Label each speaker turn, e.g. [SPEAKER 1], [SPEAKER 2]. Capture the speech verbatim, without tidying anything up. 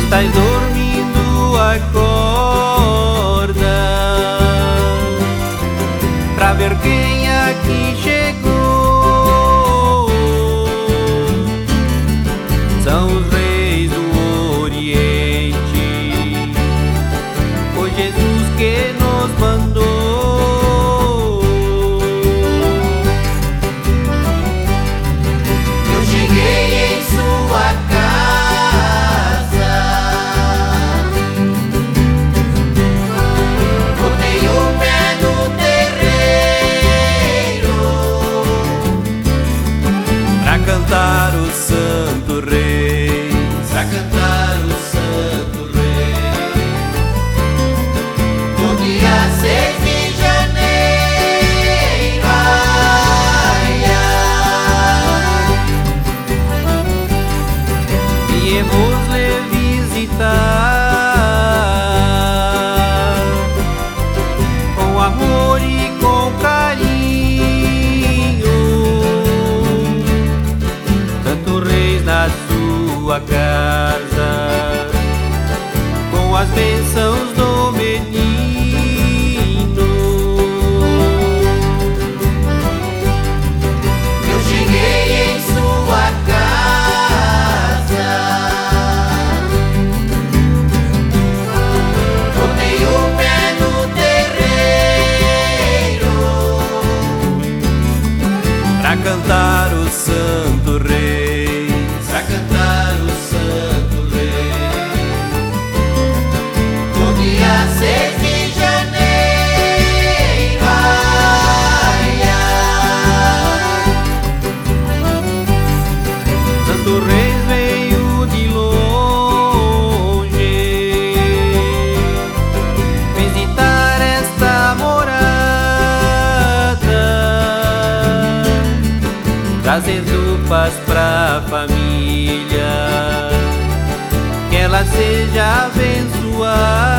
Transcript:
[SPEAKER 1] estás dormindo, acorda pra ver quem aqui chegou. São os reis do Oriente, foi Jesus que nos mandou.
[SPEAKER 2] Eu cheguei em sua casa, botei o pé no terreiro
[SPEAKER 1] Pra cantar o Santo Rei,
[SPEAKER 2] pra cantar o Santo Rei. No dia seis de janeiro, ai, ai,
[SPEAKER 1] viemos lhe visitar com amor e com carinho. Santo Reis na sua casa, com as bênçãos do menino.
[SPEAKER 2] eu cheguei em sua casa, botei o pé no terreiro
[SPEAKER 1] Pra cantar o Santo Rei,
[SPEAKER 2] pra cantar o Santo Rei. No dia seis de janeiro, ai, ai,
[SPEAKER 1] Santo Reis veio de longe visitar esta morada, trazendo paz pra família, que ela seja abençoada.